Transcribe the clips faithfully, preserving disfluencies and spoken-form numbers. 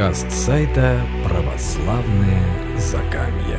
Подкаст сайта «Православные Закамья».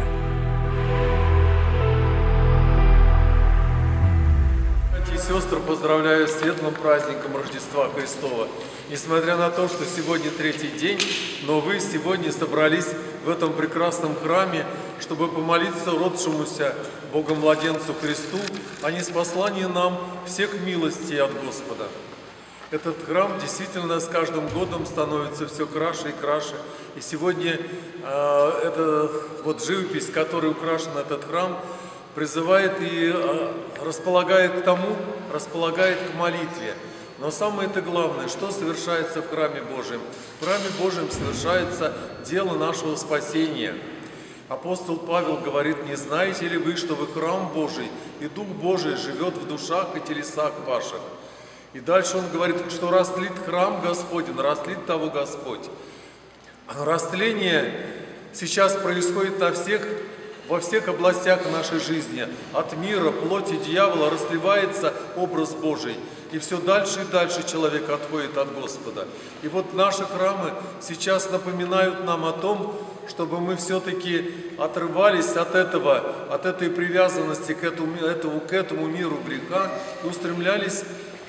Братья и сестры, поздравляю с светлым праздником Рождества Христова. Несмотря на то, что сегодня третий день, но вы сегодня собрались в этом прекрасном храме, чтобы помолиться родшемуся Богу-младенцу Христу, а не спаслание нам всех милостей от Господа. Этот храм действительно с каждым годом становится все краше и краше. И сегодня э, эта вот живопись, которой украшен этот храм, призывает и э, располагает к тому, располагает к молитве. Но самое-то главное, что совершается в храме Божьем? В храме Божьем совершается дело нашего спасения. Апостол Павел говорит: «Не знаете ли вы, что вы храм Божий, и Дух Божий живет в душах и телесах ваших?» И дальше он говорит, что растлит храм Господень, растлит того Господь. Растление сейчас происходит на всех, во всех областях нашей жизни. От мира, плоти дьявола расливается образ Божий. И все дальше и дальше человек отходит от Господа. И вот наши храмы сейчас напоминают нам о том, чтобы мы все-таки отрывались от этого, от этой привязанности к этому, этому, к этому миру греха и устремлялись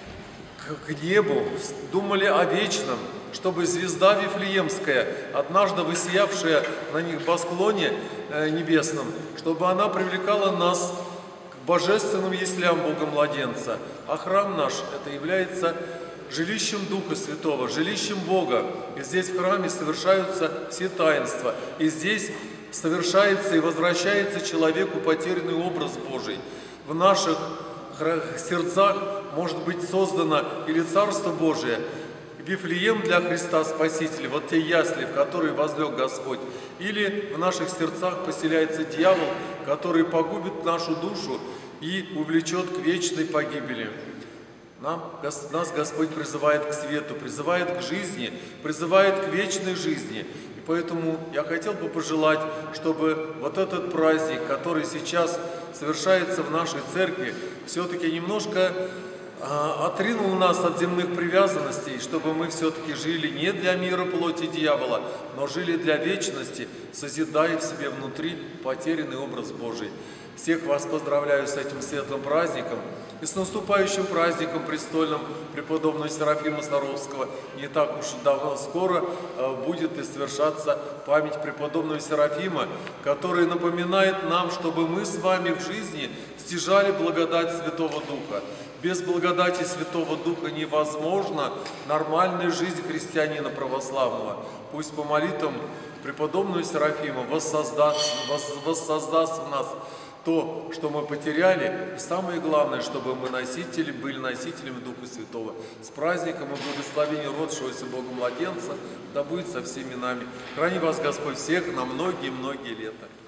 к небу, думали о вечном, чтобы звезда Вифлеемская, однажды высиявшая на небосклоне небесном, чтобы она привлекала нас к божественным яслям Бога-младенца. А храм наш – это является жилищем Духа Святого, жилищем Бога. И здесь в храме совершаются все таинства. И здесь совершается и возвращается человеку потерянный образ Божий. В наших сердцах может быть создано или Царство Божие, Вифлеем для Христа Спасителя, вот те ясли, в которые возлег Господь, или в наших сердцах поселяется дьявол, который погубит нашу душу и увлечет к вечной погибели. Нам, нас Господь призывает к свету, призывает к жизни, призывает к вечной жизни. И поэтому я хотел бы пожелать, чтобы вот этот праздник, который сейчас совершается в нашей церкви, все-таки немножко а, отринул нас от земных привязанностей, чтобы мы все-таки жили не для мира плоти дьявола, но жили для вечности, созидая в себе внутри потерянный образ Божий. Всех вас поздравляю с этим светлым праздником и с наступающим праздником престольным преподобного Серафима Саровского. Не так уж давно, скоро будет и совершаться память преподобного Серафима, который напоминает нам, чтобы мы с вами в жизни стяжали благодать Святого Духа. Без благодати Святого Духа невозможна нормальная жизнь христианина православного. Пусть по молитвам преподобного Серафима воссоздаст, воссоздаст в нас то, что мы потеряли, и самое главное, чтобы мы носители, были носителями Духа Святого. С праздником и благословением родшегося Бога-младенца да будет со всеми нами. Храни вас Господь всех на многие-многие лета.